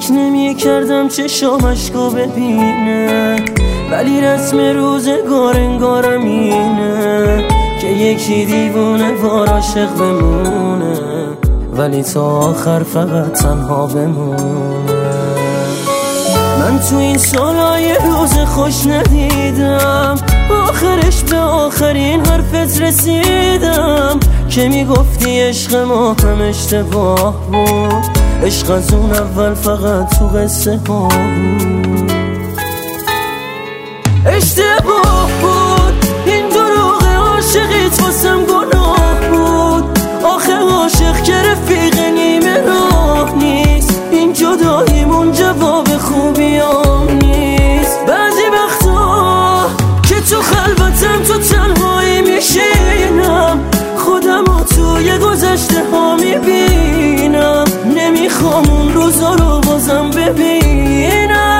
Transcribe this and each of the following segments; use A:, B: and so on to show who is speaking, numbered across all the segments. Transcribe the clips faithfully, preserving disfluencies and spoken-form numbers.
A: فکر نمی کردم چشام اشکا ببینه، ولی رسم روزگار انگارم اینه که یکی دیوونه وار عاشق بمونه، ولی تا آخر فقط تنها بمونه. من تو این سالای روز خوش ندیدم، آخرش به آخرین حرفت رسیدم که میگفتی عشق ما هم اشتباه بود، عشق از اون اول فقط تو قصه ها بود. اشتباه بود این دروغ عاشقیت واسم گناه بود، آخه عاشق که رفیق نیمه راه نیست، این جداییمون جواب خوبیام نیست. بعضی وقتا که تو خلوتم تو تنهایی میشینم، خودم رو توی گذشته ها میبینم، نمیخوام اون روزا رو بازم ببینم.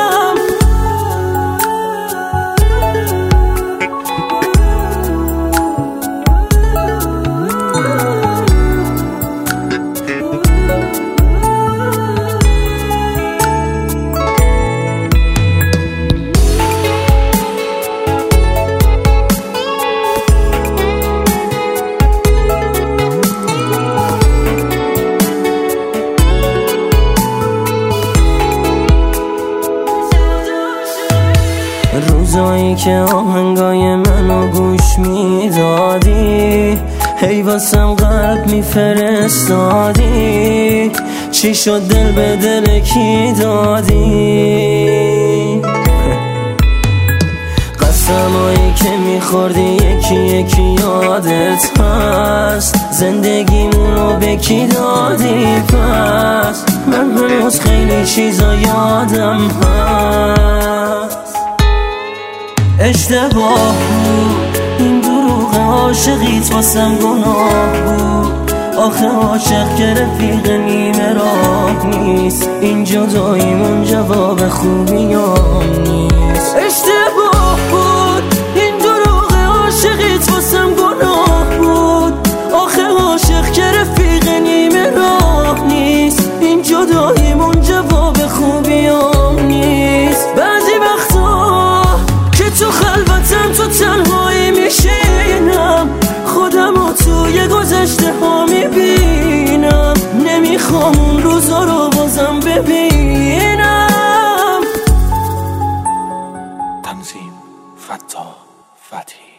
A: روزایی که آهنگای منو گوش میدادی، هی واسم قلب میفرستادی، چی شد دل به دل کی دادی؟ قسمایی که میخوردی یکی یکی یادت هست، زندگیمونو به کی دادی پس؟ من هنوز خیلی چیزا یادم هست. اشتباه بود این دروغ عاشقیت واسم گناه بود، آخه عاشق که رفیق نیمه راه نیست، این جداییمون جواب خوبیام نیست. اشتباه بود این دروغ عاشقیت واسم گناه بود، آخه عاشق که رفیق نیمه راه نیست، این جداییمون جواب خوبیام نیست. بعضی وقتا که تو خلوتم تو تنهایی میشینم، خودم رو توی گذشته ها میبینم، نمیخوام اون روزا رو بازم ببینم.
B: تنظیم: فتا فتحی.